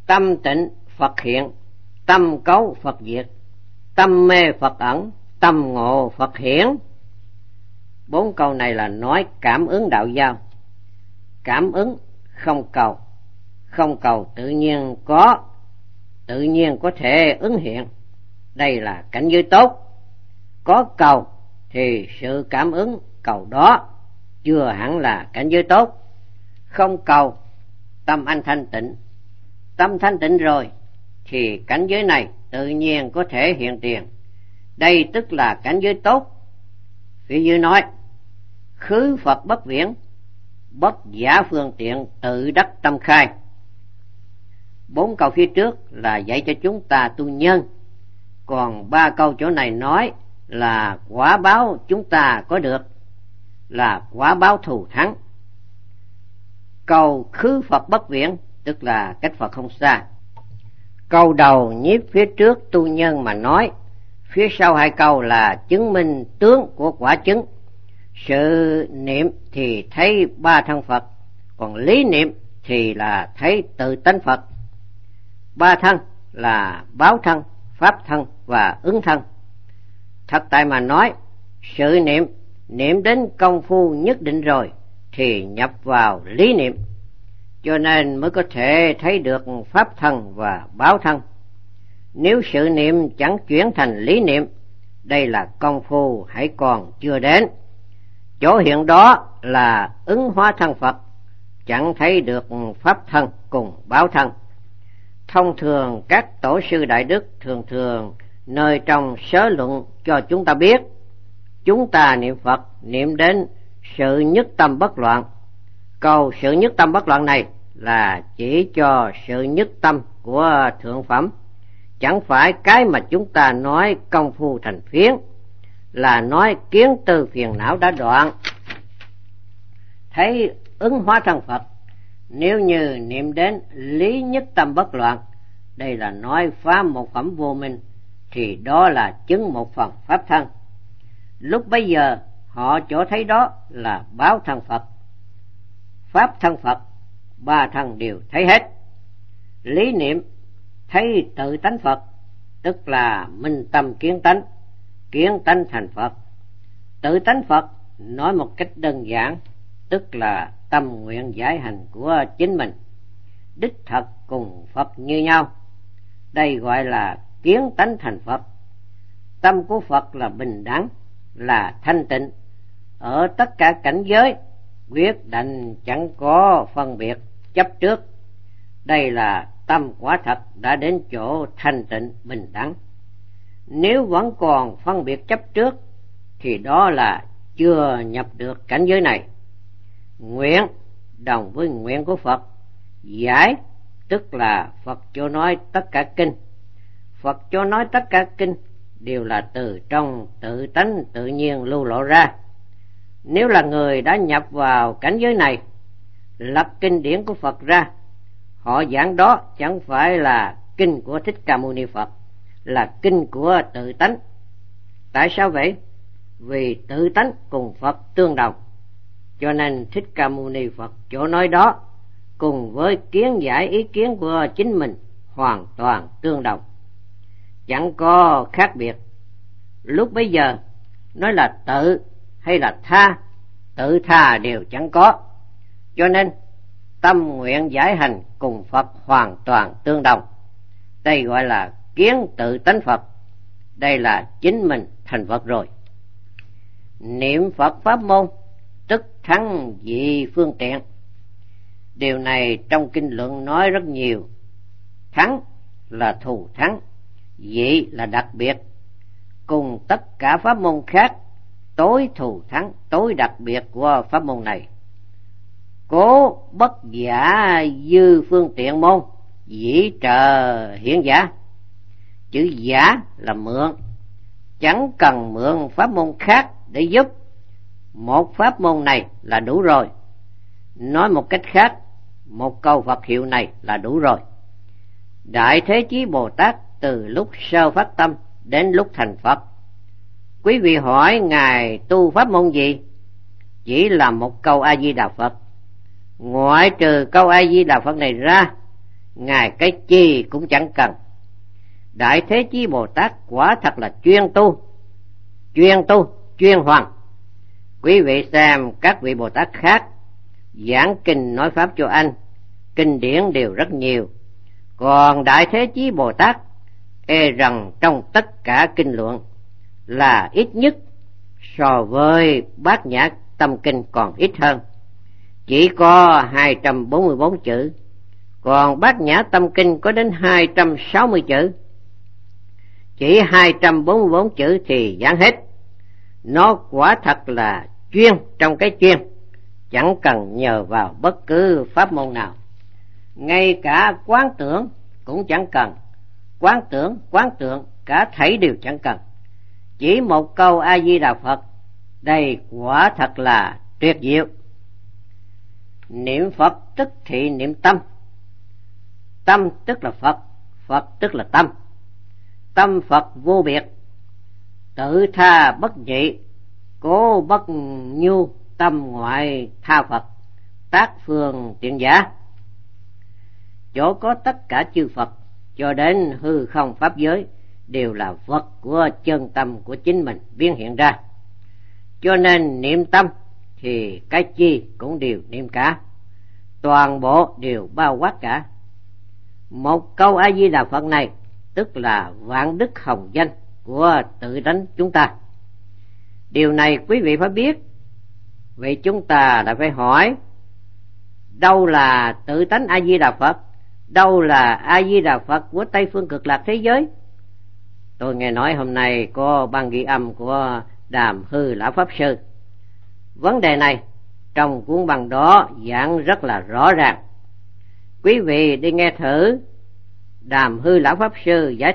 Tâm tịnh Phật hiện, tâm cấu Phật diệt, tâm mê Phật ẩn, tâm ngộ Phật hiển. 4 câu này là nói cảm ứng đạo giao. Cảm ứng không cầu, không cầu tự nhiên có thể ứng hiện. Đây là cảnh giới tốt. Có cầu thì sự cảm ứng cầu đó chưa hẳn là cảnh giới tốt. Không cầu, tâm anh thanh tịnh. Tâm thanh tịnh rồi thì cảnh giới này tự nhiên có thể hiện tiền. Đây tức là cảnh giới tốt. Phía dưới nói khứ Phật bất viễn, bất giả phương tiện tự đắc tâm khai. 4 câu phía trước là dạy cho chúng ta tu nhân, còn 3 câu chỗ này nói là quả báo chúng ta có được, là quả báo thù thắng. Câu khứ Phật bất viễn tức là cách Phật không xa. Câu đầu nhiếp phía trước tu nhân mà nói, phía sau 2 câu là chứng minh tướng của quả chứng. Sự niệm thì thấy 3 thân Phật, còn lý niệm thì là thấy tự tánh Phật. 3 thân là báo thân, pháp thân và ứng thân. Thật tại mà nói, sự niệm đến công phu nhất định rồi thì nhập vào lý niệm, cho nên mới có thể thấy được pháp thân và báo thân. Nếu sự niệm chẳng chuyển thành lý niệm, đây là công phu hãy còn chưa đến. Chỗ hiện đó là ứng hóa thân Phật, chẳng thấy được pháp thân cùng báo thân. Thông thường các tổ sư đại đức thường nơi trong sớ luận cho chúng ta biết, chúng ta niệm Phật niệm đến sự nhất tâm bất loạn. Câu sự nhất tâm bất loạn này là chỉ cho sự nhất tâm của thượng phẩm, chẳng phải cái mà chúng ta nói công phu thành phiến, là nói kiến tư phiền não đã đoạn, thấy ứng hóa thân Phật. Nếu như niệm đến lý nhất tâm bất loạn, đây là nói phá một phẩm vô minh, thì đó là chứng một phần pháp thân. Lúc bấy giờ họ chỗ thấy đó là báo thân Phật, pháp thân Phật, 3 thân đều thấy hết. Lý niệm thấy tự tánh Phật, tức là minh tâm kiến tánh thành Phật. Tự tánh Phật nói một cách đơn giản, tức là tâm nguyện giải hành của chính mình, đích thật cùng Phật như nhau. Đây gọi là kiến tánh thành Phật. Tâm của Phật là bình đẳng, là thanh tịnh, ở tất cả cảnh giới quyết định chẳng có phân biệt chấp trước. Đây là tâm quả thật đã đến chỗ thanh tịnh bình đẳng. Nếu vẫn còn phân biệt chấp trước thì đó là chưa nhập được cảnh giới này. Nguyện đồng với nguyện của Phật. Giải tức là Phật cho nói tất cả kinh. Phật cho nói tất cả kinh đều là từ trong tự tánh tự nhiên lưu lộ ra. Nếu là người đã nhập vào cảnh giới này, lập kinh điển của Phật ra, họ giảng đó chẳng phải là kinh của Thích Ca Mâu Ni Phật, là kinh của tự tánh. Tại sao vậy? Vì tự tánh cùng Phật tương đồng, cho nên Thích Ca Mâu Ni Phật chỗ nói đó cùng với kiến giải ý kiến của chính mình hoàn toàn tương đồng, chẳng có khác biệt. Lúc bấy giờ nói là tự hay là tha, tự tha đều chẳng có, cho nên tâm nguyện giải hành cùng Phật hoàn toàn tương đồng. Đây gọi là kiến tự tánh Phật, đây là chính mình thành Phật rồi. Niệm Phật pháp môn tức thắng dị phương tiện. Điều này trong kinh luận nói rất nhiều. Thắng là thù thắng, dị là đặc biệt. Cùng tất cả pháp môn khác, tối thù thắng, tối đặc biệt của pháp môn này. Cố bất giả dư phương tiện môn, dĩ trợ hiển giả. Chữ giả là mượn, chẳng cần mượn pháp môn khác để giúp. Một pháp môn này là đủ rồi. Nói một cách khác, một câu Phật hiệu này là đủ rồi. Đại Thế Chí Bồ Tát từ lúc sơ phát tâm đến lúc thành Phật, quý vị hỏi Ngài tu pháp môn gì? Chỉ là một câu A Di Đà Phật. Ngoại trừ câu A Di Đà Phật này ra, ngài cái chi cũng chẳng cần. Đại Thế Chí Bồ Tát quả thật là chuyên hoàn. Quý vị xem các vị Bồ Tát khác giảng kinh nói pháp cho anh, kinh điển đều rất nhiều, còn Đại Thế Chí Bồ Tát e rằng trong tất cả kinh luận là ít nhất so với Bát Nhã Tâm Kinh còn ít hơn, chỉ có 244 chữ, còn Bát Nhã Tâm Kinh có đến 260 chữ. Chỉ 244 chữ thì giảng hết. Nó quả thật là chuyên trong cái chuyên, chẳng cần nhờ vào bất cứ pháp môn nào. Ngay cả quán tưởng cũng chẳng cần. Quán tưởng cả thảy đều chẳng cần. Chỉ một câu A Di Đà Phật, đây quả thật là tuyệt diệu. Niệm Phật tức thị niệm tâm. Tâm tức là Phật, Phật tức là tâm. Tâm Phật vô biệt, tự tha bất nhị, cố bất nhu, tâm ngoại tha Phật, tác phương tiện giả. Chỗ có tất cả chư Phật cho đến hư không pháp giới đều là vật của chân tâm của chính mình biến hiện ra. Cho nên niệm tâm thì cái chi cũng đều niệm cả, toàn bộ đều bao quát cả. Một câu A Di Đà Phật này tức là vạn đức hồng danh của tự tánh chúng ta. Điều này quý vị phải biết. Vậy chúng ta lại phải hỏi, đâu là tự tánh A Di Đà Phật, đâu là A Di Đà Phật của Tây Phương Cực Lạc thế giới? Tôi nghe nói hôm nay có ban ghi âm của Đàm Hư Lão Pháp Sư. Vấn đề này trong cuốn băng đó giảng rất là rõ ràng. Quý vị đi nghe thử Đàm Hư Lão Pháp Sư giải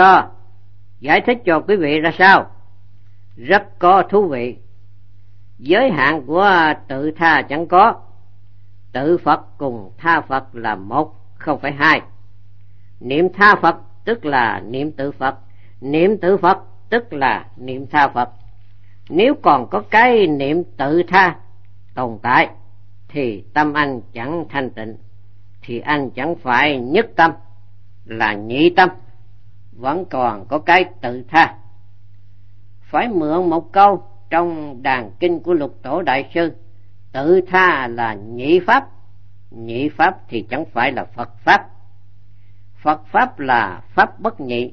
thích cho quý vị ra sao. Rất có thú vị. Giới hạn của tự tha chẳng có. Tự Phật cùng tha Phật là một, không phải hai. Niệm tha Phật tức là niệm tự Phật, niệm tự Phật tức là niệm tha Phật. Nếu còn có cái niệm tự tha tồn tại thì tâm anh chẳng thanh tịnh, thì anh chẳng phải nhất tâm, là nhị tâm, vẫn còn có cái tự tha. Phải mượn một câu trong đàn kinh của Lục Tổ Đại Sư, tự tha là nhị pháp. Nhị pháp thì chẳng phải là Phật pháp. Phật pháp là pháp bất nhị.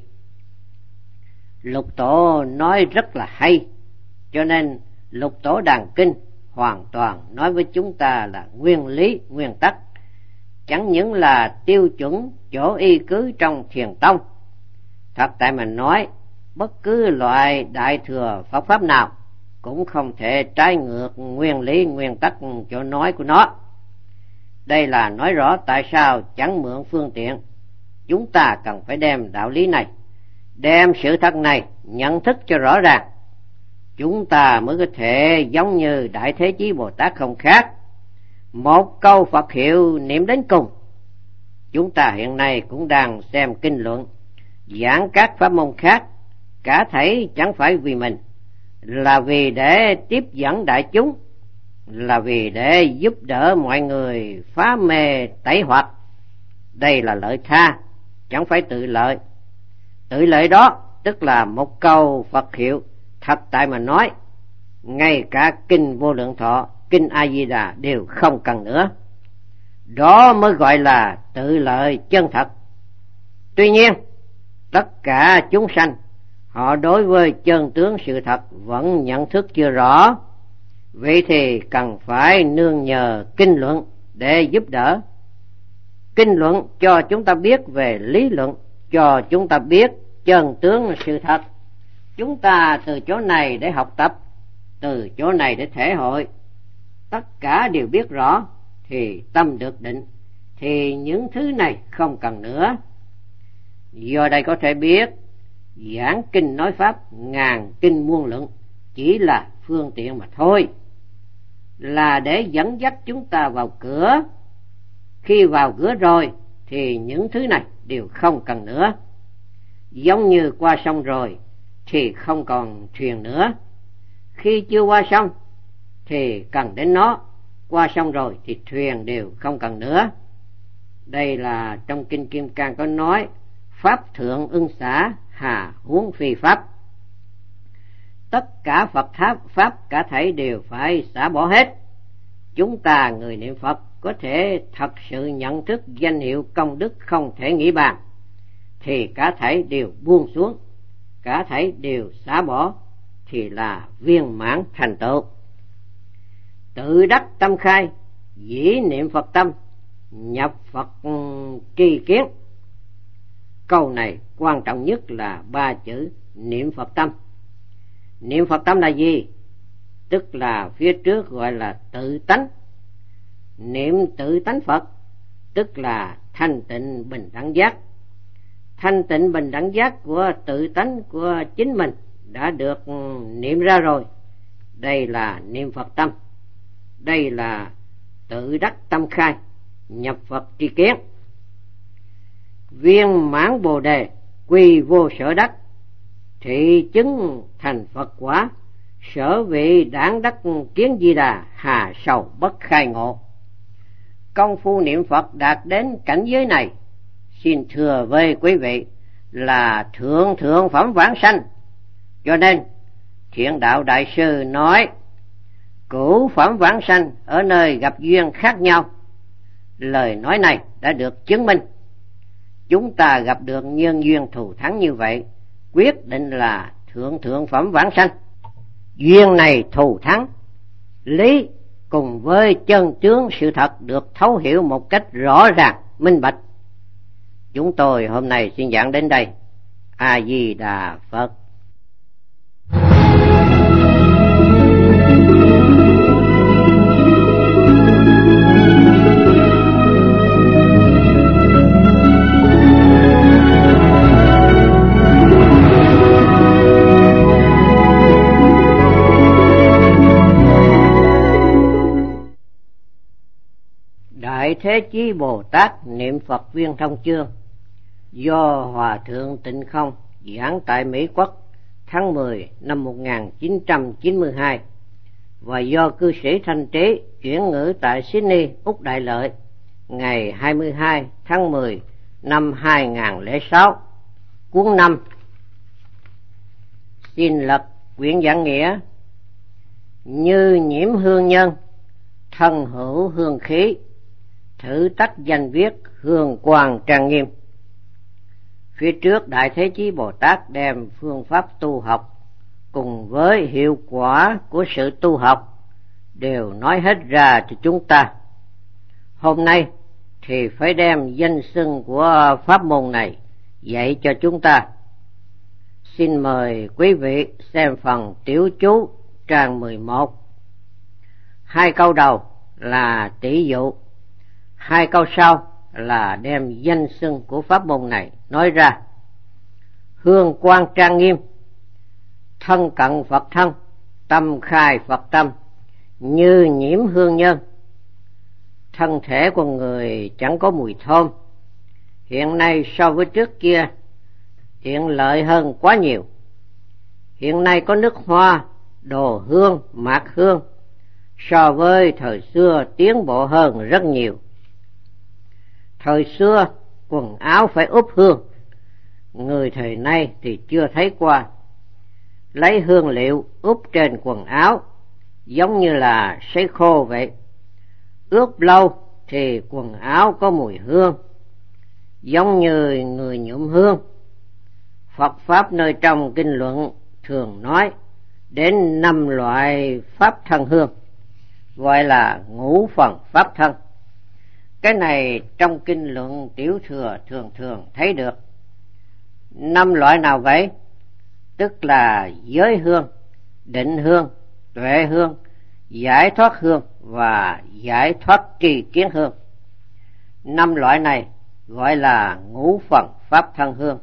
Lục Tổ nói rất là hay, cho nên Lục Tổ đàn kinh hoàn toàn nói với chúng ta là nguyên lý, nguyên tắc, chẳng những là tiêu chuẩn chỗ y cứ trong thiền tông. Thật tại mà nói, bất cứ loại đại thừa Phật pháp nào cũng không thể trái ngược nguyên lý, nguyên tắc chỗ nói của nó. Đây là nói rõ tại sao chẳng mượn phương tiện. Chúng ta cần phải đem đạo lý này, đem sự thật này nhận thức cho rõ ràng, chúng ta mới có thể giống như Đại Thế Chí Bồ Tát không khác. Một câu Phật hiệu niệm đến cùng. Chúng ta hiện nay cũng đang xem kinh luận, giảng các pháp môn khác, cả thảy chẳng phải vì mình, là vì để tiếp dẫn đại chúng, là vì để giúp đỡ mọi người phá mê tẩy hoặc. Đây là lợi tha, chẳng phải tự lợi. Tự lợi đó tức là một câu Phật hiệu. Thật tại mà nói, ngay cả kinh Vô Lượng Thọ, kinh A Di Đà đều không cần nữa. Đó mới gọi là tự lợi chân thật. Tuy nhiên, tất cả chúng sanh, họ đối với chân tướng sự thật vẫn nhận thức chưa rõ. Vậy thì cần phải nương nhờ kinh luận để giúp đỡ. Kinh luận cho chúng ta biết về lý luận, cho chúng ta biết chân tướng sự thật. Chúng ta từ chỗ này để học tập, từ chỗ này để thể hội, tất cả đều biết rõ, thì tâm được định, thì những thứ này không cần nữa. Do đây có thể biết, giảng kinh nói pháp, ngàn kinh muôn luận chỉ là phương tiện mà thôi, là để dẫn dắt chúng ta vào cửa. Khi vào cửa rồi thì những thứ này đều không cần nữa. Giống như qua sông rồi thì không còn thuyền nữa. Khi chưa qua sông thì cần đến nó, qua sông rồi thì thuyền đều không cần nữa. Đây là trong Kinh Kim Cang có nói: pháp thượng ưng xả, hà huống phi pháp. Tất cả Phật pháp cả thảy đều phải xả bỏ hết. Chúng ta người niệm Phật có thể thật sự nhận thức danh hiệu công đức không thể nghĩ bàn, thì cả thảy đều buông xuống, cả thảy đều xả bỏ, thì là viên mãn thành tựu. Tự đắc tâm khai, dĩ niệm Phật tâm, nhập Phật tri kiến. Câu này quan trọng nhất là 3 chữ niệm Phật tâm. Niệm Phật tâm là gì? Tức là phía trước gọi là tự tánh. Niệm tự tánh Phật tức là thanh tịnh bình đẳng giác. Thanh tịnh bình đẳng giác của tự tánh của chính mình đã được niệm ra rồi. Đây là niệm Phật tâm. Đây là tự đắc tâm khai, nhập Phật tri kiến. Viên mãn Bồ đề, quy vô sở đắc, thị chứng thành Phật quả, sở vị đản đắc kiến Di Đà, hà sầu bất khai ngộ. Công phu niệm Phật đạt đến cảnh giới này, xin thưa với quý vị, là thượng phẩm vãng sanh. Cho nên Thiện Đạo Đại Sư nói cửu phẩm vãng sanh ở nơi gặp duyên khác nhau. Lời nói này đã được chứng minh. Chúng ta gặp được nhân duyên thù thắng như vậy, quyết định là thượng phẩm vãng sanh. Duyên này thù thắng, lý cùng với chân tướng sự thật được thấu hiểu một cách rõ ràng, minh bạch. Chúng tôi hôm nay xin giảng đến đây. A Di Đà Phật. Đại Thế Chí Bồ Tát niệm Phật viên thông chương do Hòa Thượng Tịnh Không giảng tại Mỹ Quốc tháng 10 năm 1992 và do cư sĩ Thanh Trí chuyển ngữ tại Sydney, Úc Đại Lợi ngày 22 tháng 10 năm 2006. Cuốn 5. Xin lật quyển giảng nghĩa. Như nhiễm hương nhân, thân hữu hương khí, thử tách danh viết hương quang trang nghiêm. Phía trước Đại Thế Chí Bồ Tát đem phương pháp tu học cùng với hiệu quả của sự tu học đều nói hết ra cho chúng ta. Hôm nay thì phải đem danh xưng của pháp môn này dạy cho chúng ta. Xin mời quý vị xem phần tiểu chú trang 11. 2 câu đầu là tỷ dụ, 2 câu sau là đem danh xưng của pháp môn này nói ra. Hương quang trang nghiêm, thân cận Phật thân, tâm khai Phật tâm, như nhiễm hương nhân. Thân thể con người chẳng có mùi thơm, hiện nay so với trước kia tiện lợi hơn quá nhiều. Hiện nay có nước hoa, đồ hương, mạt hương, so với thời xưa tiến bộ hơn rất nhiều. Thời xưa quần áo phải úp hương, người thời nay thì chưa thấy qua. Lấy hương liệu úp trên quần áo giống như là sấy khô vậy. Ướp lâu thì quần áo có mùi hương, giống như người nhuộm hương. Phật Pháp nơi trong kinh luận thường nói đến 5 loại pháp thân hương, gọi là ngũ phần pháp thân. Cái này trong kinh luận tiểu thừa thường thấy được. 5 loại nào vậy? Tức là giới hương, định hương, tuệ hương, giải thoát hương và giải thoát tri kiến hương. 5 loại này gọi là ngũ phần pháp thân hương.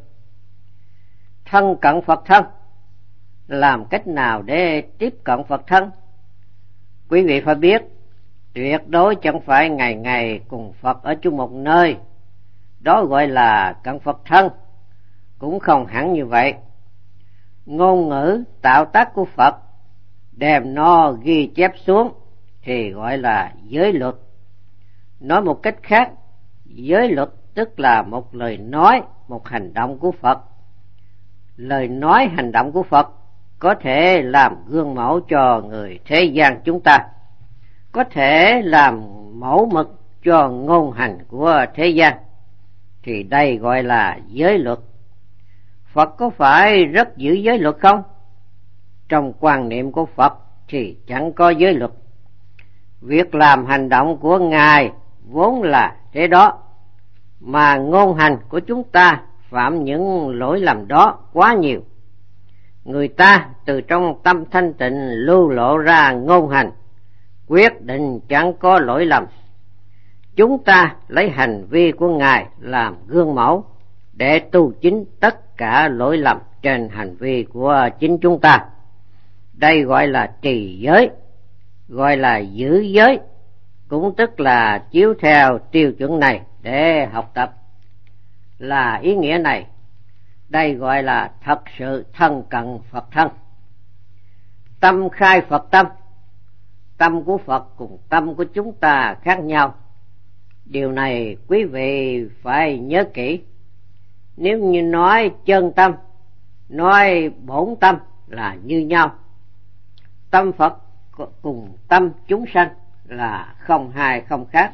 Thân cận Phật thân, làm cách nào để tiếp cận Phật thân? Quý vị phải biết, tuyệt đối chẳng phải ngày ngày cùng Phật ở chung một nơi, đó gọi là cận Phật thân. Cũng không hẳn như vậy. Ngôn ngữ tạo tác của Phật đem nó ghi chép xuống thì gọi là giới luật. Nói một cách khác, Giới luật tức là một lời nói, một hành động của Phật. Lời nói, hành động của Phật có thể làm gương mẫu cho người thế gian chúng ta, có thể làm mẫu mực cho ngôn hành của thế gian, thì đây gọi là giới luật. Phật có phải rất giữ giới luật không? Trong quan niệm của Phật thì chẳng có giới luật. Việc làm hành động của Ngài vốn là thế đó, mà ngôn hành của chúng ta phạm những lỗi lầm đó quá nhiều. Người ta từ trong tâm thanh tịnh lưu lộ ra ngôn hành, quyết định chẳng có lỗi lầm. Chúng ta lấy hành vi của Ngài làm gương mẫu để tu chính tất cả lỗi lầm trên hành vi của chính chúng ta. Đây gọi là trì giới, gọi là giữ giới, cũng tức là chiếu theo tiêu chuẩn này để học tập. Là ý nghĩa này, đây gọi là thật sự thân cận Phật thân. Tâm khai Phật tâm. Tâm của Phật cùng tâm của chúng ta khác nhau. Điều này quý vị phải nhớ kỹ. Nếu như nói chân tâm, nói bổn tâm là như nhau. Tâm Phật cùng tâm chúng sanh là không hai không khác.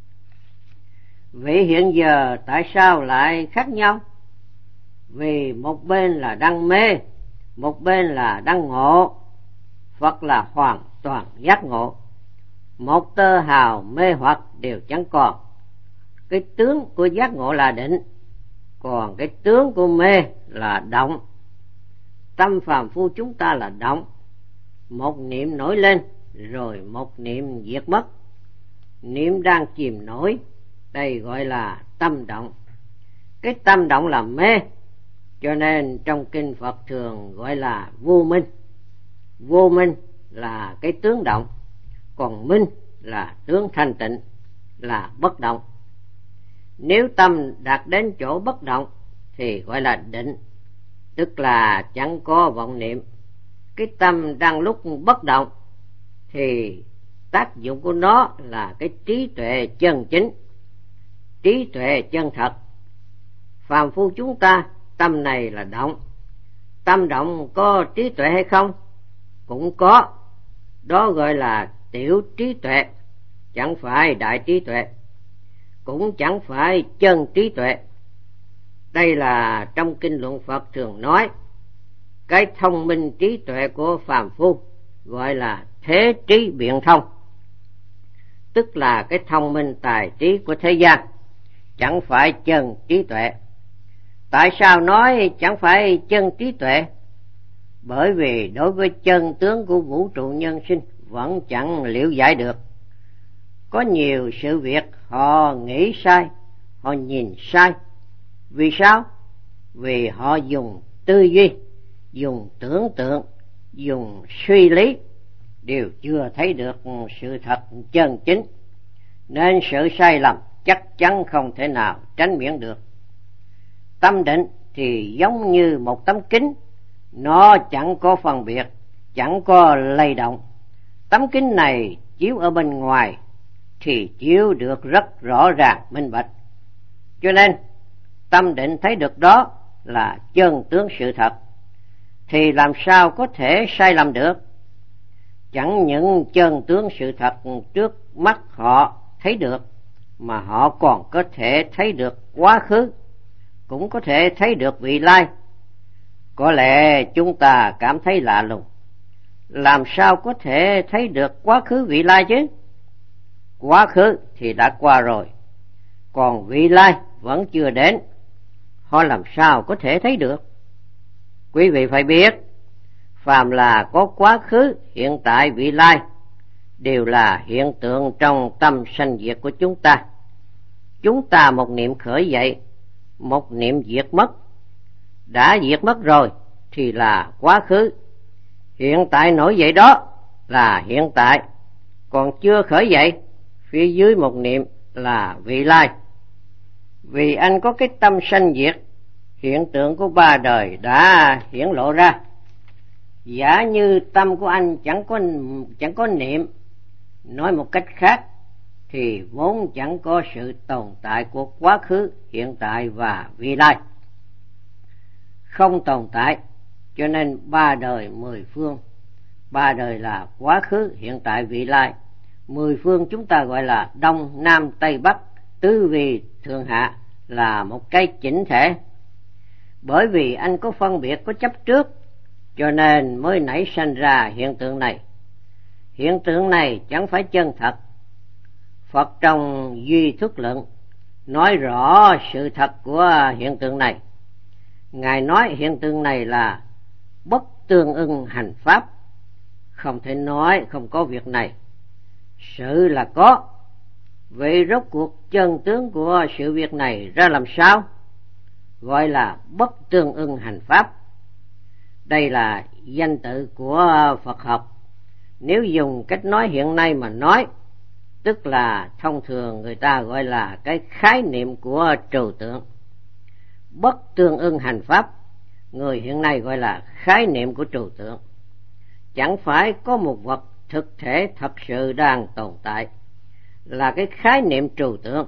Vậy hiện giờ tại sao lại khác nhau? Vì một bên là đang mê, một bên là đang ngộ. Phật là hoàn toàn giác ngộ, một tơ hào mê hoặc đều chẳng còn. Cái tướng của giác ngộ là định, còn cái tướng của mê là động. Tâm phàm phu chúng ta là động, một niệm nổi lên rồi một niệm diệt mất. Niệm đang chìm nổi, đây gọi là tâm động. Cái tâm động là mê, cho nên trong kinh Phật thường gọi là vô minh. Vô minh là cái tướng động, còn minh là tướng thanh tịnh, là bất động. Nếu tâm đạt đến chỗ bất động thì gọi là định, tức là chẳng có vọng niệm. Cái tâm đang lúc bất động thì tác dụng của nó là cái trí tuệ chân chính, trí tuệ chân thật. Phàm phu chúng ta tâm này là động. Tâm động có trí tuệ hay không? Cũng có. Đó gọi là tiểu trí tuệ, chẳng phải đại trí tuệ, cũng chẳng phải chân trí tuệ. Đây là trong kinh luận Phật thường nói, cái thông minh trí tuệ của phàm phu gọi là thế trí biện thông, tức là cái thông minh tài trí của thế gian, chẳng phải chân trí tuệ. Tại sao nói chẳng phải chân trí tuệ? Bởi vì đối với chân tướng của vũ trụ nhân sinh vẫn chẳng liễu giải được. Có nhiều sự việc họ nghĩ sai, họ nhìn sai. Vì sao? Vì họ dùng tư duy, dùng tưởng tượng, dùng suy lý, đều chưa thấy được sự thật chân chính, nên sự sai lầm chắc chắn không thể nào tránh miễn được. Tâm định thì giống như một tấm kính, nó chẳng có phân biệt, chẳng có lay động. Tấm kính này chiếu ở bên ngoài thì chiếu được rất rõ ràng minh bạch. Cho nên tâm định thấy được đó là chân tướng sự thật, thì làm sao có thể sai lầm được? Chẳng những chân tướng sự thật trước mắt họ thấy được, mà họ còn có thể thấy được quá khứ, cũng có thể thấy được vị lai. Có lẽ chúng ta cảm thấy lạ lùng, làm sao có thể thấy được quá khứ vị lai chứ? Quá khứ thì đã qua rồi, còn vị lai vẫn chưa đến, họ làm sao có thể thấy được? Quý vị phải biết, phàm là có quá khứ, hiện tại, vị lai, đều là hiện tượng trong tâm sanh diệt của chúng ta. Chúng ta một niệm khởi dậy, một niệm diệt mất. Đã diệt mất rồi thì là quá khứ, hiện tại nổi dậy đó là hiện tại, còn chưa khởi dậy, phía dưới một niệm là vị lai. Vì anh có cái tâm sanh diệt, hiện tượng của ba đời đã hiển lộ ra. Giả như tâm của anh chẳng có niệm, nói một cách khác, thì vốn chẳng có sự tồn tại của quá khứ, hiện tại và vị lai. Không tồn tại, cho nên ba đời mười phương. Ba đời là quá khứ, hiện tại, vị lai. Mười phương chúng ta gọi là Đông, Nam, Tây, Bắc, tứ vi, thượng hạ, là một cái chỉnh thể. Bởi vì anh có phân biệt, có chấp trước, cho nên mới nảy sanh ra hiện tượng này. Hiện tượng này chẳng phải chân thật. Phật trong Duy Thức Luận nói rõ sự thật của hiện tượng này. Ngài nói hiện tượng này là bất tương ưng hành pháp, không thể nói không có việc này. Sự là có, vậy rốt cuộc chân tướng của sự việc này ra làm sao? Gọi là bất tương ưng hành pháp. Đây là danh tự của Phật học. Nếu dùng cách nói hiện nay mà nói, tức là thông thường người ta gọi là cái khái niệm của trừu tượng. Bất tương ưng hành pháp, người hiện nay gọi là khái niệm của trừu tượng. Chẳng phải có một vật thực thể thật sự đang tồn tại, là cái khái niệm trừu tượng.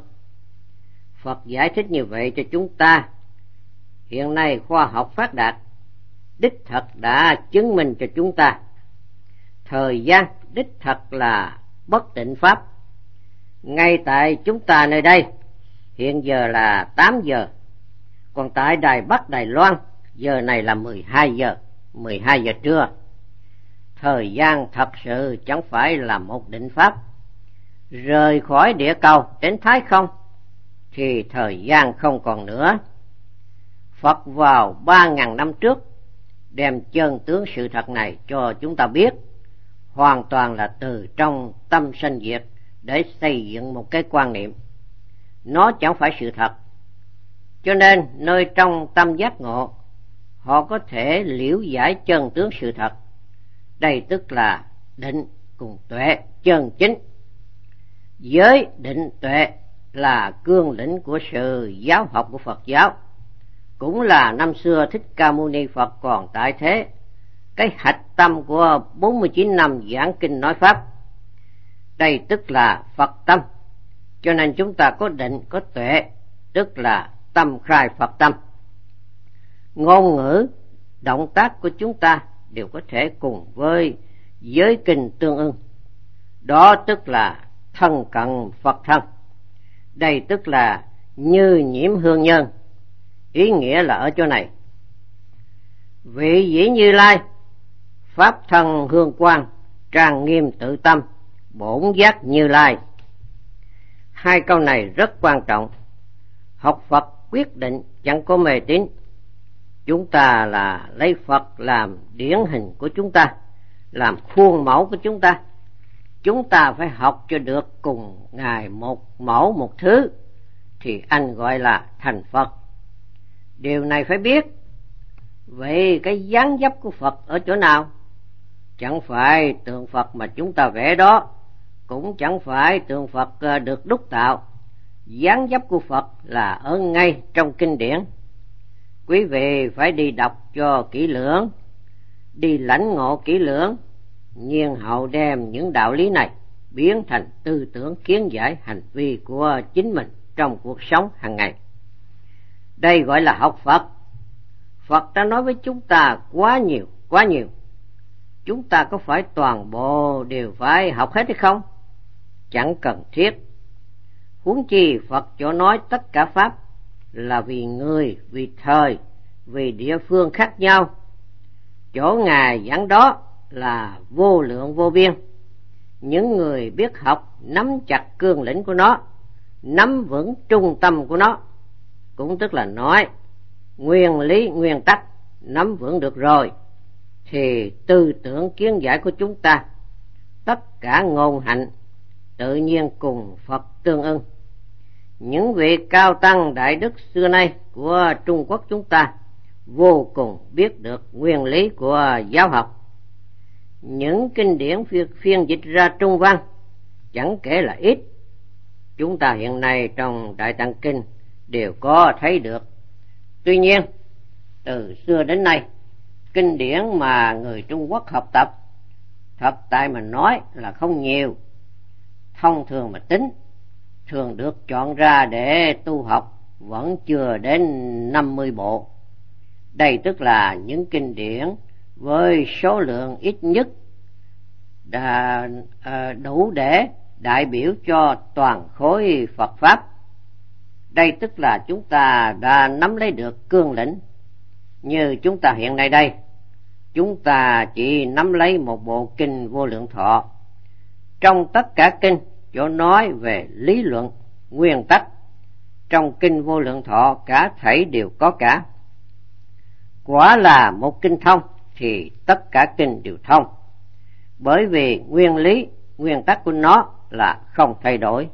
Phật giải thích như vậy cho chúng ta. Hiện nay khoa học phát đạt, đích thật đã chứng minh cho chúng ta thời gian đích thật là bất định pháp. Ngay tại chúng ta nơi đây, hiện giờ là 8 giờ, còn tại Đài Bắc, Đài Loan, giờ này là 12 giờ trưa. Thời gian thật sự chẳng phải là một định pháp. Rời khỏi địa cầu đến Thái Không thì thời gian không còn nữa. Phật vào 3.000 năm trước đem chân tướng sự thật này cho chúng ta biết, hoàn toàn là từ trong tâm sanh diệt để xây dựng một cái quan niệm. Nó chẳng phải sự thật. Cho nên nơi trong tâm giác ngộ, họ có thể liễu giải chân tướng sự thật. Đây tức là định cùng tuệ chân chính. Giới định tuệ là cương lĩnh của sự giáo học của Phật giáo, cũng là năm xưa Thích Ca Mâu Ni Phật còn tại thế, cái hạch tâm của 49 năm giảng kinh nói pháp. Đây tức là Phật tâm. Cho nên chúng ta có định, có tuệ, tức là tâm khai Phật tâm. Ngôn ngữ, động tác của chúng ta đều có thể cùng với giới kinh tương ưng. Đó tức là thân cận Phật thân. Đây tức là như nhiễm hương nhân. Ý nghĩa là ở chỗ này. Vị dĩ Như Lai, pháp thân hương quang, trang nghiêm tự tâm, bổn giác Như Lai. Hai câu này rất quan trọng. Học Phật quyết định chẳng có mê tín. Chúng ta là lấy Phật làm điển hình của chúng ta, làm khuôn mẫu của chúng ta. Chúng ta phải học cho được cùng Ngài một mẫu một thứ, thì anh gọi là thành Phật. Điều này phải biết. Vậy cái dáng dấp của Phật ở chỗ nào? Chẳng phải tượng Phật mà chúng ta vẽ đó, cũng chẳng phải tượng Phật được đúc tạo. Dáng dấp của Phật là ở ngay trong kinh điển. Quý vị phải đi đọc cho kỹ lưỡng, đi lãnh ngộ kỹ lưỡng, nhiên hậu đem những đạo lý này biến thành tư tưởng kiến giải hành vi của chính mình trong cuộc sống hàng ngày. Đây gọi là học Phật. Phật đã nói với chúng ta quá nhiều, quá nhiều. Chúng ta có phải toàn bộ đều phải học hết hay không? Chẳng cần thiết. Huống chi Phật chỗ nói tất cả pháp là vì người, vì thời, vì địa phương khác nhau. Chỗ Ngài giảng đó là vô lượng vô biên. Những người biết học nắm chặt cương lĩnh của nó, nắm vững trung tâm của nó, cũng tức là nói nguyên lý nguyên tắc nắm vững được rồi, thì tư tưởng kiến giải của chúng ta, tất cả ngôn hạnh tự nhiên cùng Phật tương ưng. Những vị cao tăng đại đức xưa nay của Trung Quốc chúng ta vô cùng biết được nguyên lý của giáo học. Những kinh điển phiên dịch ra Trung văn chẳng kể là ít. Chúng ta hiện nay trong Đại Tạng Kinh đều có thấy được. Tuy nhiên, từ xưa đến nay, kinh điển mà người Trung Quốc học tập, thật tại mà nói là không nhiều. Thông thường mà tính thường được chọn ra để tu học vẫn chưa đến 50 bộ. Đây tức là những kinh điển với số lượng ít nhất đủ để đại biểu cho toàn khối Phật Pháp. Đây tức là chúng ta đã nắm lấy được cương lĩnh. Như chúng ta hiện nay đây, chúng ta chỉ nắm lấy một bộ kinh Vô Lượng Thọ. Trong tất cả kinh, chỗ nói về lý luận, nguyên tắc, trong kinh Vô Lượng Thọ cả thảy đều có cả. Quả là một kinh thông thì tất cả kinh đều thông, bởi vì nguyên lý, nguyên tắc của nó là không thay đổi,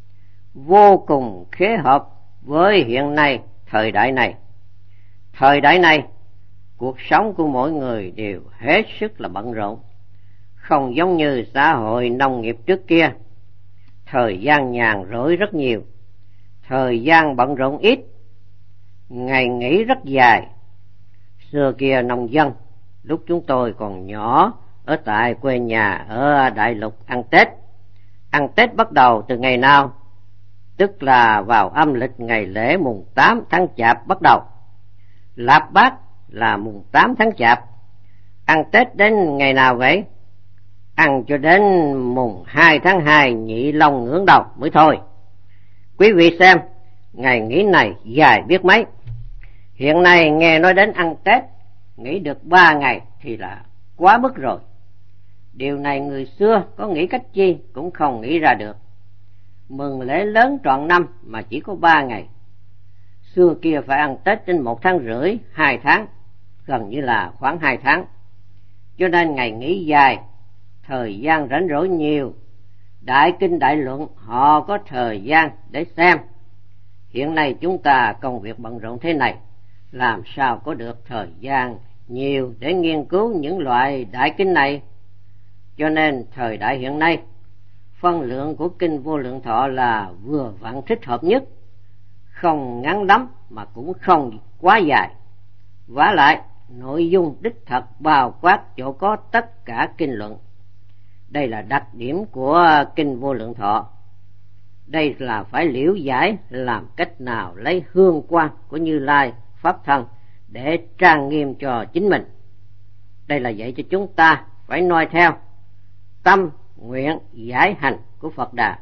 vô cùng khế hợp với hiện nay thời đại này. Thời đại này, cuộc sống của mỗi người đều hết sức là bận rộn, không giống như xã hội nông nghiệp trước kia. Thời gian nhàn rỗi rất nhiều, thời gian bận rộn ít, ngày nghỉ rất dài. Xưa kia nông dân, lúc chúng tôi còn nhỏ ở tại quê nhà ở Đại Lục ăn Tết. Ăn Tết bắt đầu từ ngày nào? Tức là vào âm lịch ngày lễ mùng 8 tháng Chạp bắt đầu. Lạp Bát là mùng 8 tháng Chạp. Ăn Tết đến ngày nào vậy? Ăn cho đến mùng 2 tháng 2 nhị long ngưỡng đầu mới thôi. Quý vị xem, ngày nghỉ này dài biết mấy. Hiện nay nghe nói đến ăn Tết, nghỉ được 3 ngày thì là quá mức rồi. Điều này người xưa có nghĩ cách chi cũng không nghĩ ra được. Mừng lễ lớn trọn năm mà chỉ có 3 ngày. Xưa kia phải ăn Tết đến 1 tháng rưỡi, 2 tháng, gần như là khoảng 2 tháng. Cho nên ngày nghỉ dài, thời gian rảnh rỗi nhiều, đại kinh đại luận họ có thời gian để xem. Hiện nay chúng ta công việc bận rộn thế này, làm sao có được thời gian nhiều để nghiên cứu những loại đại kinh này. Cho nên thời đại hiện nay, phân lượng của kinh Vô Lượng Thọ là vừa vặn thích hợp nhất, không ngắn lắm mà cũng không quá dài. Vả lại, nội dung đích thật bao quát chỗ có tất cả kinh luận. Đây là đặc điểm của kinh Vô Lượng Thọ. Đây là phải liễu giải làm cách nào lấy hương quang của Như Lai Pháp Thân để trang nghiêm cho chính mình. Đây là dạy cho chúng ta phải noi theo tâm, nguyện, giải hành của Phật Đà.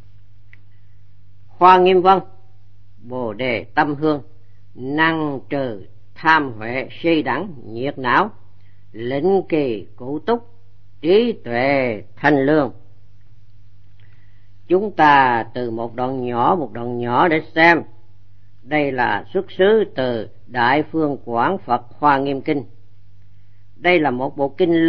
Hoa Nghiêm Vân, Bồ Đề Tâm Hương, năng trừ tham huệ si đẳng nhiệt não, lĩnh kỳ cụ túc, trí tuệ thanh lương. Chúng ta từ một đoạn nhỏ để xem. Đây là xuất xứ từ Đại Phương Quảng Phật Hoa Nghiêm Kinh. Đây là một bộ kinh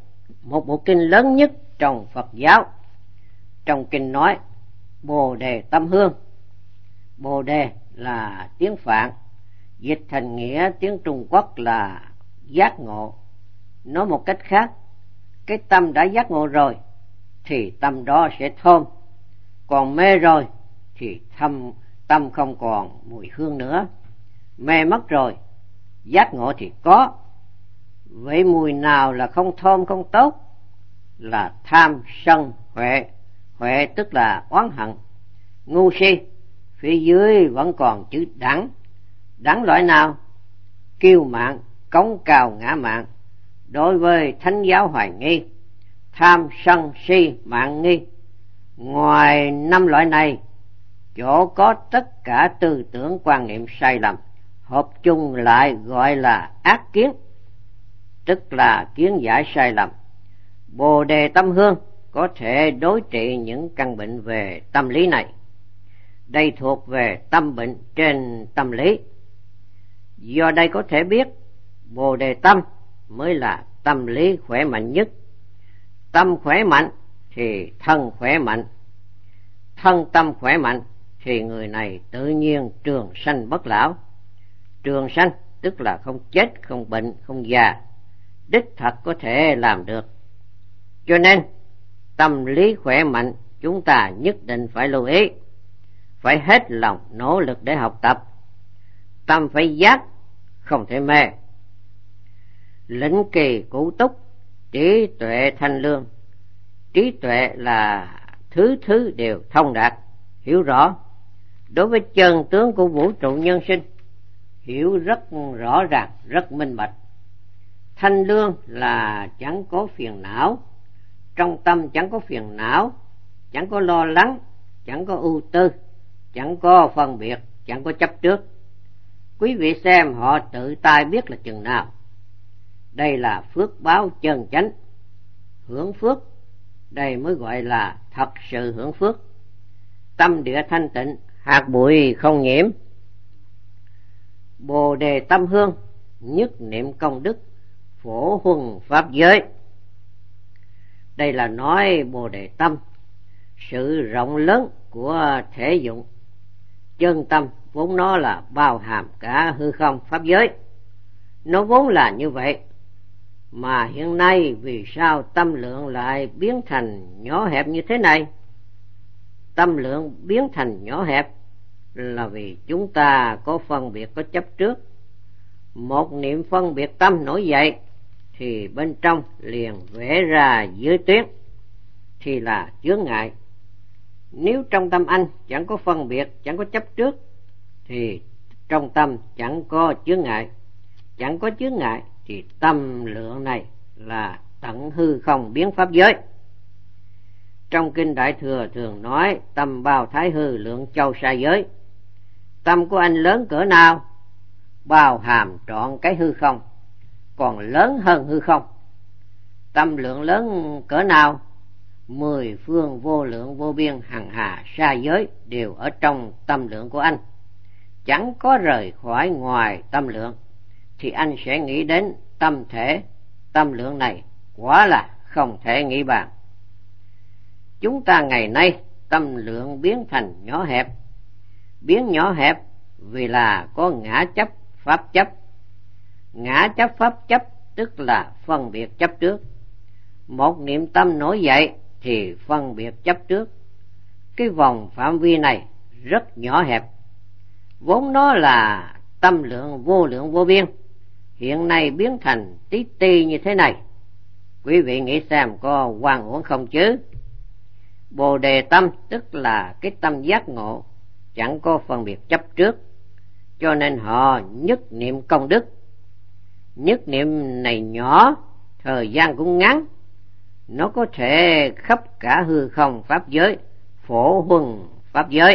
lớn nhất trong Phật giáo. Trong kinh nói Bồ Đề Tâm Hương. Bồ Đề là tiếng Phạn, dịch thành nghĩa tiếng Trung Quốc là giác ngộ. Nói một cách khác, cái tâm đã giác ngộ rồi thì tâm đó sẽ thơm, còn mê rồi thì tâm không còn mùi hương nữa. Mê mất rồi, giác ngộ thì có. Vậy mùi nào là không thơm không tốt? Là tham sân huệ. Huệ tức là oán hận. Ngu si, phía dưới vẫn còn chữ đẳng. Đẳng loại nào? Kiêu mạn, cống cao ngã mạn. Đối với thánh giáo hoài nghi, tham sân si mạn nghi. Ngoài 5 loại này, chỗ có tất cả tư tưởng quan niệm sai lầm, hợp chung lại gọi là ác kiến, tức là kiến giải sai lầm. Bồ Đề Tâm Hương có thể đối trị những căn bệnh về tâm lý này. Đây thuộc về tâm bệnh trên tâm lý. Do đây có thể biết, Bồ Đề Tâm mới là tâm lý khỏe mạnh nhất. Tâm khỏe mạnh thì thân khỏe mạnh. Thân tâm khỏe mạnh thì người này tự nhiên trường sanh bất lão. Trường sanh tức là không chết, không bệnh, không già. Đích thật có thể làm được. Cho nên tâm lý khỏe mạnh chúng ta nhất định phải lưu ý, phải hết lòng nỗ lực để học tập. Tâm phải giác, không thể mê. Lĩnh kỳ cụ túc, trí tuệ thanh lương. Trí tuệ là thứ đều thông đạt. hiểu rõ đối với chân tướng của vũ trụ nhân sinh, hiểu rất rõ ràng, rất minh bạch. Thanh lương là chẳng có phiền não, trong tâm chẳng có phiền não, chẳng có lo lắng, chẳng có ưu tư, chẳng có phân biệt, chẳng có chấp trước. Quý vị xem họ tự tay biết là chừng nào. Đây là phước báo chân chánh, hưởng phước, đây mới gọi là thật sự hưởng phước. Tâm địa thanh tịnh, hạt bụi không nhiễm. Bồ đề tâm hương, nhất niệm công đức, phổ huân pháp giới. Đây là nói bồ đề tâm, sự rộng lớn của thể dụng. Chân tâm vốn nó là bao hàm cả hư không pháp giới. Nó vốn là như vậy, mà hiện nay vì sao tâm lượng lại biến thành nhỏ hẹp như thế này? Tâm lượng biến thành nhỏ hẹp là vì chúng ta có phân biệt, có chấp trước. Một niệm phân biệt tâm nổi dậy thì bên trong liền vẽ ra giới tuyến, thì là chướng ngại. Nếu trong tâm anh chẳng có phân biệt, chẳng có chấp trước, thì trong tâm chẳng có chướng ngại. Chẳng có chướng ngại thì tâm lượng này là tận hư không biến pháp giới. Trong Kinh Đại Thừa thường nói tâm bao thái hư lượng châu sa giới. Tâm của anh lớn cỡ nào? Bao hàm trọn cái hư không, còn lớn hơn hư không. Tâm lượng lớn cỡ nào? 10 phương vô lượng vô biên hằng hà sa giới đều ở trong tâm lượng của anh. Chẳng có rời khỏi ngoài tâm lượng, thì anh sẽ nghĩ đến tâm thể. Tâm lượng này quả là không thể nghĩ bàn. Chúng ta ngày nay tâm lượng biến thành nhỏ hẹp. Biến nhỏ hẹp vì là có ngã chấp, pháp chấp. Ngã chấp, pháp chấp tức là phân biệt chấp trước. Một niệm tâm nổi dậy thì phân biệt chấp trước. Cái vòng phạm vi này rất nhỏ hẹp. Vốn nó là tâm lượng vô biên, hiện nay biến thành tí ti như thế này. Quý vị nghĩ xem có oan uổng không chứ? Bồ đề tâm tức là cái tâm giác ngộ, chẳng có phân biệt chấp trước, cho nên họ nhất niệm công đức. Nhất niệm này nhỏ, thời gian cũng ngắn, nó có thể khắp cả hư không pháp giới, phổ huân pháp giới.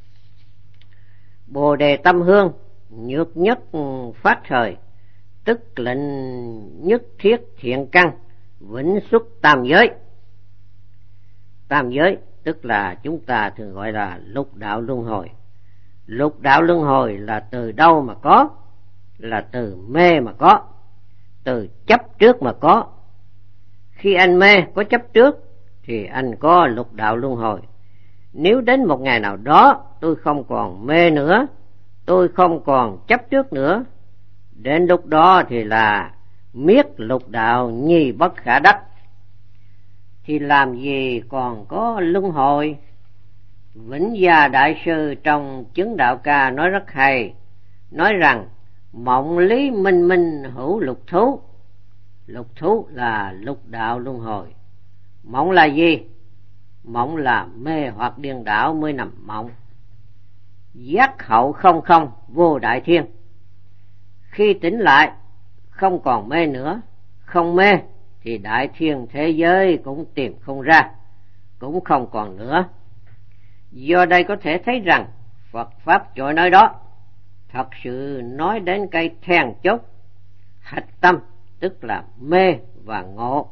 Bồ đề tâm hương, nhược nhất phát thời, tức lệnh nhất thiết thiện căn, vĩnh xuất tam giới. Tam giới tức là chúng ta thường gọi là lục đạo luân hồi. Lục đạo luân hồi là từ đâu mà có? Là từ mê mà có, từ chấp trước mà có. Khi anh mê có chấp trước thì anh có lục đạo luân hồi. Nếu đến một ngày nào đó tôi không còn mê nữa, tôi không còn chấp trước nữa, đến lúc đó thì là miết lục đạo nhi bất khả đắc, thì làm gì còn có luân hồi. Vĩnh Gia Đại Sư trong Chứng Đạo Ca nói rất hay, nói rằng mộng lý minh minh hữu lục thú. Lục thú là lục đạo luân hồi. Mộng là gì? Mộng là mê hoặc điên đảo mới nằm mộng. Giác hậu không không vô đại thiên. Khi tỉnh lại không còn mê nữa, không mê thì đại thiên thế giới cũng tìm không ra, cũng không còn nữa. Do đây có thể thấy rằng Phật Pháp chỗ nơi đó thật sự nói đến cái then chốt hạch tâm, tức là mê và ngộ.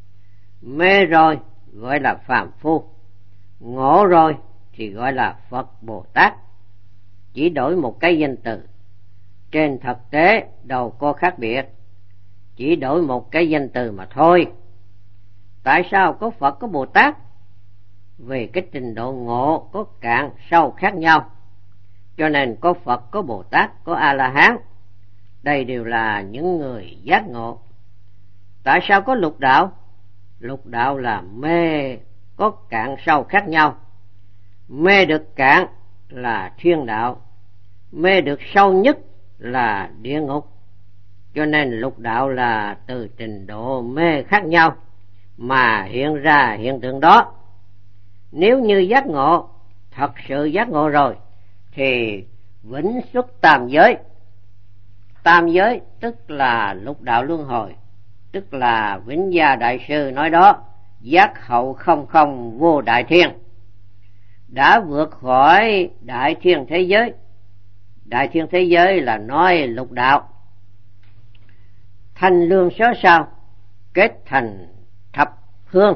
Mê rồi gọi là phàm phu, ngộ rồi thì gọi là Phật Bồ Tát. Chỉ đổi một cái danh từ, trên thực tế đâu có khác biệt, chỉ đổi một cái danh từ mà thôi. Tại sao có Phật có Bồ Tát? Vì cái trình độ ngộ có cạn sâu khác nhau, cho nên có Phật, có Bồ Tát, có A-la-hán. Đây đều là những người giác ngộ. Tại sao có lục đạo? Lục đạo là mê có cạn sâu khác nhau. Mê được cạn là thiên đạo, mê được sâu nhất là địa ngục. Cho nên lục đạo là từ trình độ mê khác nhau mà hiện ra hiện tượng đó. Nếu như giác ngộ thật sự giác ngộ rồi thì vĩnh xuất tam giới. Tam giới tức là lục đạo luân hồi, tức là Vĩnh Gia Đại Sư nói đó, giác hậu không không vô đại thiên. Đã vượt khỏi đại thiên thế giới. Đại thiên thế giới là nói lục đạo. Thanh lương số sao kết thành thập hương.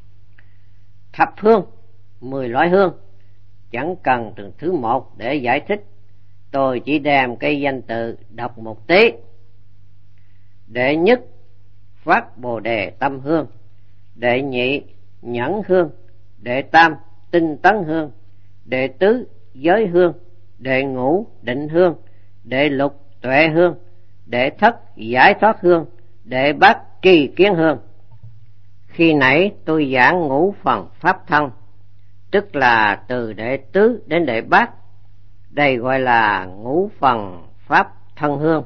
Thập hương, 10 loại hương, chẳng cần từng thứ một để giải thích. Tôi chỉ đem cái danh tự đọc một tí. Đệ nhất, phát Bồ Đề tâm hương. Đệ nhị, nhẫn hương. Đệ tam, tinh tấn hương. Đệ tứ, giới hương. Đệ ngũ, định hương. Đệ lục, tuệ hương. Đệ thất, giải thoát hương. Đệ bát, tri kiến hương. Khi nãy tôi giảng ngũ phần pháp thân, tức là từ đệ tứ đến đệ bát. Đây gọi là ngũ phần pháp thân hương.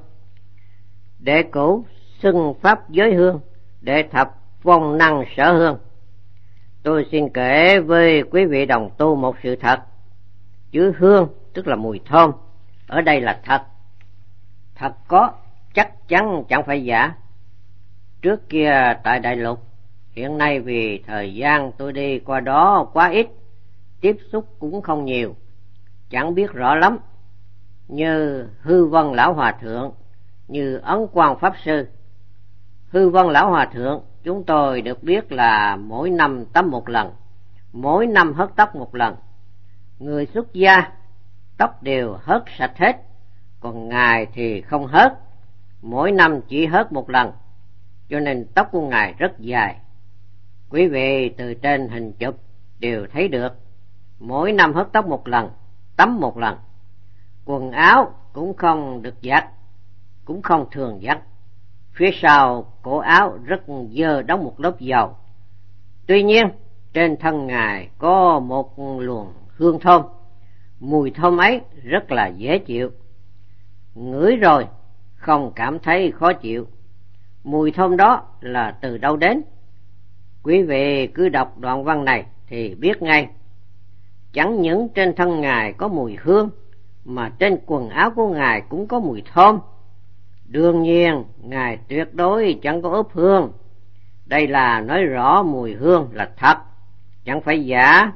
Đệ cửu xưng pháp giới hương. Đệ thập vong năng sở hương. Tôi xin kể với quý vị đồng tu một sự thật. Chữ hương tức là mùi thơm, ở đây là thật. Thật có, chắc chắn chẳng phải giả. Trước kia tại Đại Lục, hiện nay vì thời gian tôi đi qua đó quá ít, tiếp xúc cũng không nhiều, chẳng biết rõ lắm. Như Hư Vân Lão Hòa Thượng, như Ấn Quang Pháp Sư. Hư Vân Lão Hòa Thượng chúng tôi được biết là mỗi năm tắm một lần, mỗi năm hớt tóc một lần. Người xuất gia tóc đều hớt sạch hết, còn Ngài thì không hớt, mỗi năm chỉ hớt một lần, cho nên tóc của Ngài rất dài. Quý vị từ trên hình chụp đều thấy được, mỗi năm hớt tóc một lần, tắm một lần. Quần áo cũng không được giặt, cũng không thường giặt. Phía sau cổ áo rất dơ đóng một lớp dầu. Tuy nhiên trên thân Ngài có một luồng hương thơm, mùi thơm ấy rất là dễ chịu, ngửi rồi không cảm thấy khó chịu. Mùi thơm đó là từ đâu đến? Quý vị cứ đọc đoạn văn này thì biết ngay. Chẳng những trên thân Ngài có mùi hương, mà trên quần áo của Ngài cũng có mùi thơm. Đương nhiên Ngài tuyệt đối chẳng có ướp hương. Đây là nói rõ mùi hương là thật, chẳng phải giả.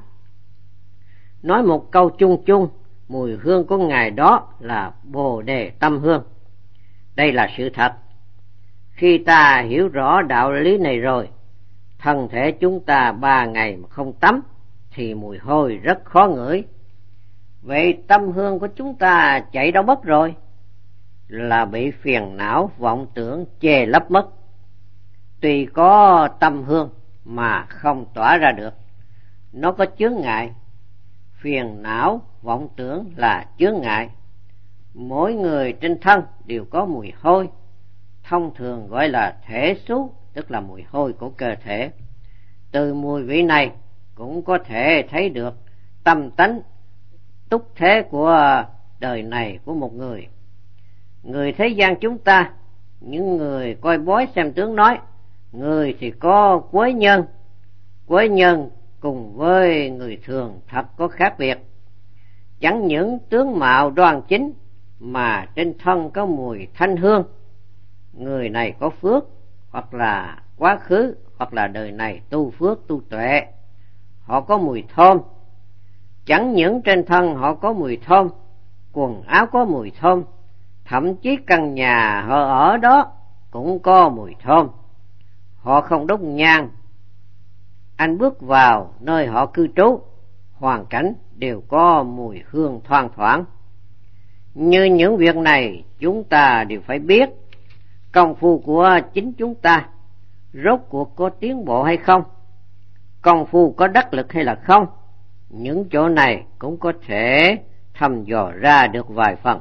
Nói một câu chung chung, mùi hương của Ngài đó là Bồ Đề tâm hương. Đây là sự thật. Khi ta hiểu rõ đạo lý này rồi, thân thể chúng ta 3 ngày mà không tắm thì mùi hôi rất khó ngửi. Vậy tâm hương của chúng ta chạy đâu mất rồi? Là bị phiền não vọng tưởng che lấp mất. Tuy có tâm hương mà không tỏa ra được, nó có chướng ngại. Phiền não vọng tưởng là chướng ngại. Mỗi người trên thân đều có mùi hôi, thông thường gọi là thể xú, tức là mùi hôi của cơ thể. Từ mùi vị này cũng có thể thấy được tâm tánh túc thế của đời này của một người. Người thế gian chúng ta, những người coi bói xem tướng nói, người thì có quế nhân. Quế nhân cùng với người thường thật có khác biệt. Chẳng những tướng mạo đoan chính mà trên thân có mùi thanh hương. Người này có phước, hoặc là quá khứ, hoặc là đời này tu phước tu tuệ, họ có mùi thơm. Chẳng những trên thân họ có mùi thơm, quần áo có mùi thơm, thậm chí căn nhà họ ở đó cũng có mùi thơm. Họ không đốt nhang, anh bước vào nơi họ cư trú, hoàn cảnh đều có mùi hương thoang thoảng. Như những việc này chúng ta đều phải biết. Công phu của chính chúng ta rốt cuộc có tiến bộ hay không? Công phu có đắc lực hay là không? Những chỗ này cũng có thể thăm dò ra được vài phần.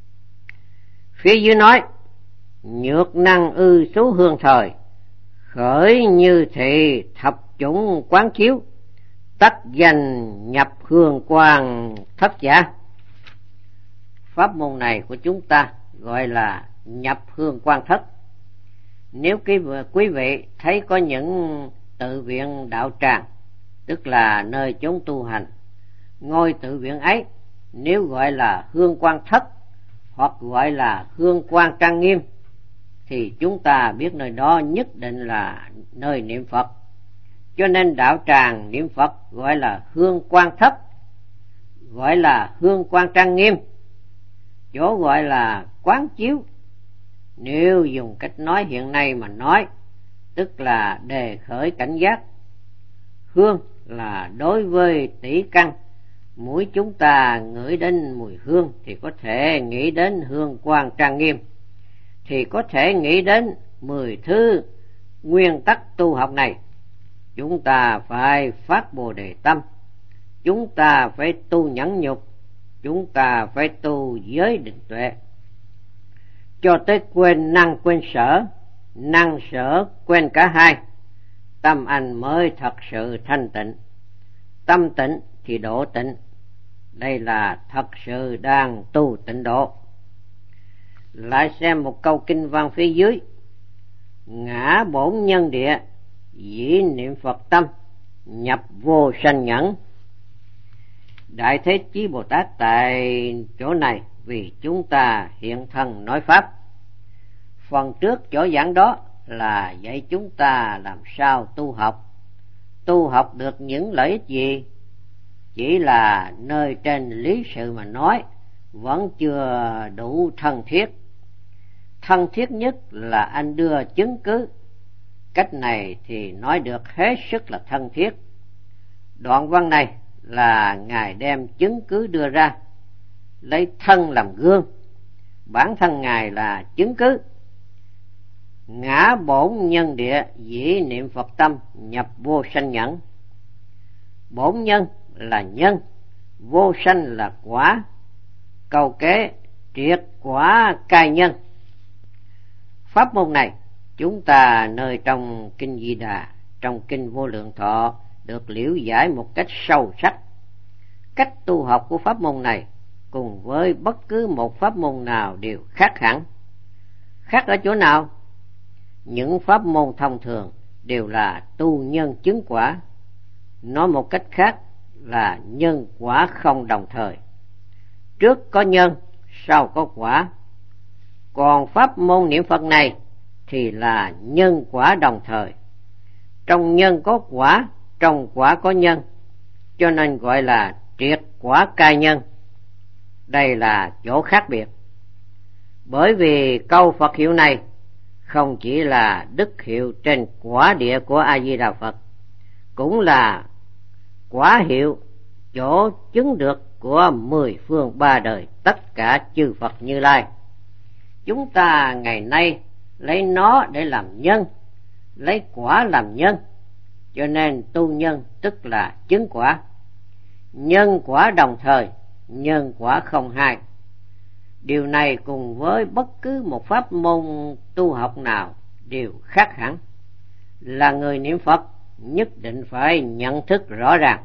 Phía dưới nói, nhược năng ư số hương thời, khởi như thị thập chủng quán chiếu, tách danh nhập hương quang thất giả. Pháp môn này của chúng ta gọi là nhập hương quang thất. Nếu quý vị thấy có những tự viện đạo tràng, tức là nơi chúng tu hành, Ngôi tự viện ấy nếu gọi là hương quan thất hoặc gọi là hương quan trang nghiêm thì chúng ta biết nơi đó nhất định là nơi niệm Phật. Cho nên đạo tràng niệm Phật gọi là hương quan thất, gọi là hương quan trang nghiêm, chỗ gọi là quán chiếu. Nếu dùng cách nói hiện nay mà nói, tức là đề khởi cảnh giác. Hương là đối với tỷ căn, mũi chúng ta ngửi đến mùi hương thì có thể nghĩ đến hương quan trang nghiêm, thì có thể nghĩ đến 10 thứ nguyên tắc tu học này. Chúng ta phải phát Bồ Đề tâm, chúng ta phải tu nhẫn nhục, chúng ta phải tu giới định tuệ, cho tới quên năng quên sở, năng sở quên cả hai, tâm anh mới thật sự thanh tịnh. Tâm tịnh thì độ tịnh, đây là thật sự đang tu tịnh độ. Lại xem một câu kinh văn phía dưới: ngã bổn nhân địa, dĩ niệm Phật tâm, nhập vô sanh nhẫn. Đại Thế Chí Bồ Tát tại chỗ này vì chúng ta hiện thân nói pháp. Phần trước chỗ giảng đó là dạy chúng ta làm sao tu học. Tu học được những lợi ích gì? Chỉ là nơi trên lý sự mà nói vẫn chưa đủ thân thiết. Thân thiết nhất là anh đưa chứng cứ. Cách này thì nói được hết sức là thân thiết. Đoạn văn này là Ngài đem chứng cứ đưa ra, lấy thân làm gương, bản thân Ngài là chứng cứ. Ngã bổn nhân địa, dĩ niệm Phật tâm, nhập vô sanh nhẫn. Bổn nhân là nhân, vô sanh là quả. Câu kế triệt quả cai nhân. Pháp môn này chúng ta nơi trong Kinh Di Đà, trong Kinh Vô Lượng Thọ được liễu giải một cách sâu sắc. Cách tu học của pháp môn này cùng với bất cứ một pháp môn nào đều khác hẳn. Khác ở chỗ nào? Những pháp môn thông thường đều là tu nhân chứng quả. Nói một cách khác là nhân quả không đồng thời. Trước có nhân, sau có quả. Còn pháp môn niệm Phật này thì là nhân quả đồng thời. Trong nhân có quả, trong quả có nhân, cho nên gọi là triệt quả cai nhân. Đây là chỗ khác biệt. Bởi vì câu Phật hiệu này không chỉ là đức hiệu trên quả địa của A Di Đà Phật, cũng là quả hiệu chỗ chứng được của 10 phương 3 đời tất cả chư Phật Như Lai. Chúng ta ngày nay lấy nó để làm nhân, lấy quả làm nhân, cho nên tu nhân tức là chứng quả. Nhân quả đồng thời, nhân quả không hai. Điều này cùng với bất cứ một pháp môn tu học nào đều khác hẳn. Là người niệm Phật nhất định phải nhận thức rõ ràng.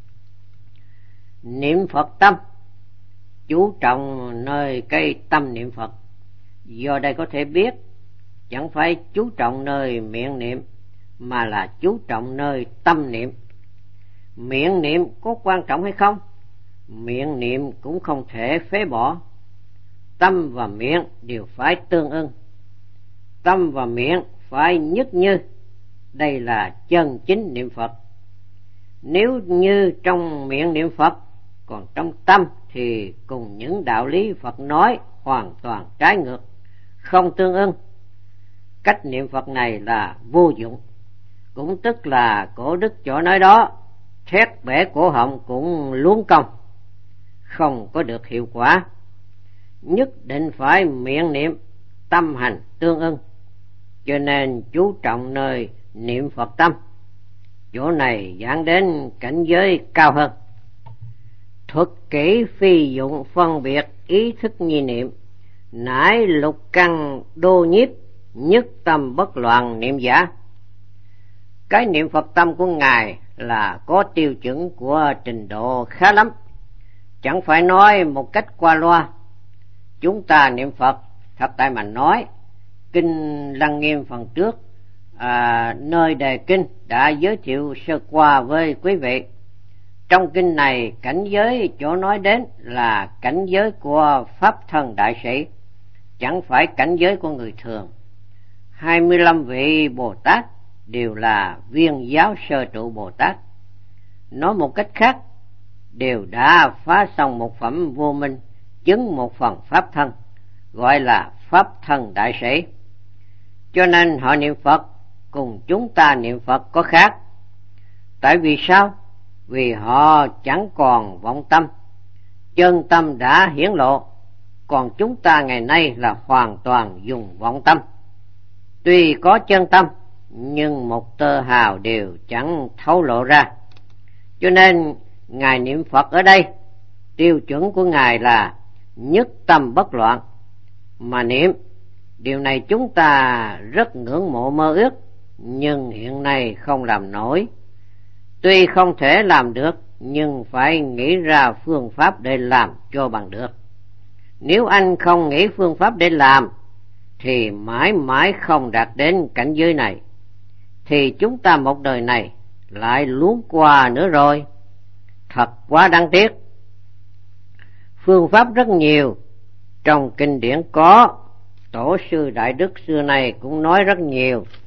Niệm Phật tâm, chú trọng nơi cái tâm niệm Phật. Do đây có thể biết chẳng phải chú trọng nơi miệng niệm, mà là chú trọng nơi tâm niệm. Miệng niệm có quan trọng hay không? Miệng niệm cũng không thể phế bỏ. Tâm và miệng đều phải tương ưng. Tâm và miệng phải nhất như. Đây là chân chính niệm Phật. Nếu như trong miệng niệm Phật, còn trong tâm thì cùng những đạo lý Phật nói hoàn toàn trái ngược, không tương ưng. Cách niệm Phật này là vô dụng. Cũng tức là cổ đức chỗ nói đó, thét bẻ cổ họng cũng luống công, không có được hiệu quả. Nhất định phải miệng niệm, tâm hành tương ưng. Cho nên chú trọng nơi niệm Phật tâm. Chỗ này giảng đến cảnh giới cao hơn. Thuật kỹ phi dụng phân biệt ý thức nhi niệm, nải lục căn đô nhiếp, nhất tâm bất loạn niệm giả. Cái niệm Phật tâm của Ngài là có tiêu chuẩn của trình độ khá lắm, chẳng phải nói một cách qua loa. Chúng ta niệm Phật thật tại mà nói, Kinh Lăng Nghiêm phần trước nơi đề kinh đã giới thiệu sơ qua với quý vị. Trong kinh này, cảnh giới chỗ nói đến là cảnh giới của Pháp Thân Đại Sĩ, chẳng phải cảnh giới của người thường. 25 vị Bồ Tát đều là Viên Giáo Sơ Trụ Bồ Tát. Nói một cách khác, đều đã phá xong một phẩm vô minh, chứng một phần Pháp Thân, gọi là Pháp Thân Đại Sĩ. Cho nên họ niệm Phật cùng chúng ta niệm Phật có khác. Tại vì sao? Vì họ chẳng còn vọng tâm, chân tâm đã hiển lộ, còn chúng ta ngày nay là hoàn toàn dùng vọng tâm. Tuy có chân tâm, nhưng một tơ hào đều chẳng thấu lộ ra. Cho nên, Ngài niệm Phật ở đây, tiêu chuẩn của Ngài là nhất tâm bất loạn, mà niệm. Điều này chúng ta rất ngưỡng mộ mơ ước, nhưng hiện nay không làm nổi. Tuy không thể làm được, nhưng phải nghĩ ra phương pháp để làm cho bằng được. Nếu anh không nghĩ phương pháp để làm, thì mãi mãi không đạt đến cảnh giới này, thì chúng ta một đời này lại luống qua nữa rồi. Thật quá đáng tiếc. Phương pháp rất nhiều, trong kinh điển có, Tổ sư Đại Đức xưa này cũng nói rất nhiều.